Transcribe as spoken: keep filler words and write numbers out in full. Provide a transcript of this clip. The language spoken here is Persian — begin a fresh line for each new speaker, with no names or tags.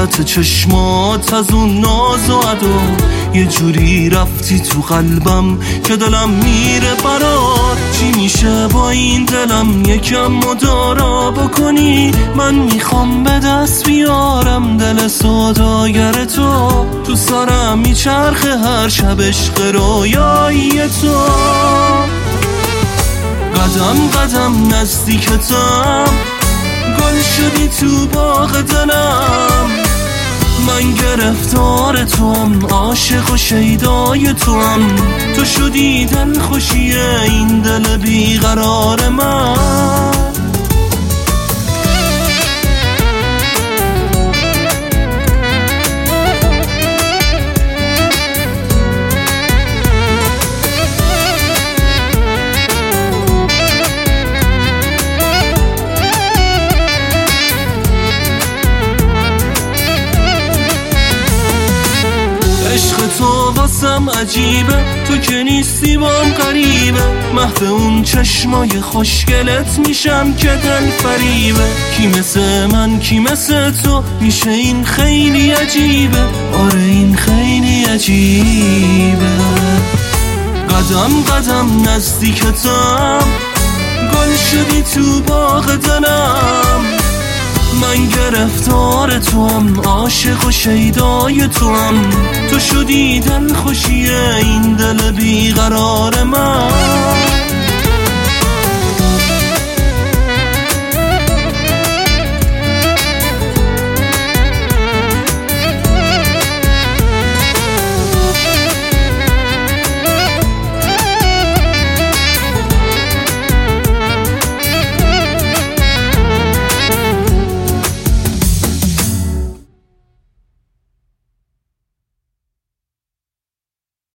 حالت چشمات از اون ناز و عدا یه جوری رفتی تو قلبم که دلم میره برات. چی میشه با این دلم یکم مدارا بکنی؟ من میخوام به دست بیارم دل سوداگر تو، تو سرم میچرخه هر شب عشق رویایی تو. قدم قدم نزدیکتم، گل شدی تو باغ دلم. من گرفتار توام، عاشق و شیدای توام. تو شدی دل خوشی این دل بیقرار من. عشق تو واسم عجیبه، تو که نیستی بام غریبه. محو اون چشمای خوشگلت میشم که دل فریبه. کی مثل من کی مثل تو میشه، این خیلی عجیبه. آره این خیلی عجیبه. قدم قدم نزدیکتم، گل شدی تو باغ دلم. من گرفتار توام، عاشق و شیدای توام. تو شدی دل خوشی این دل بیقرار من.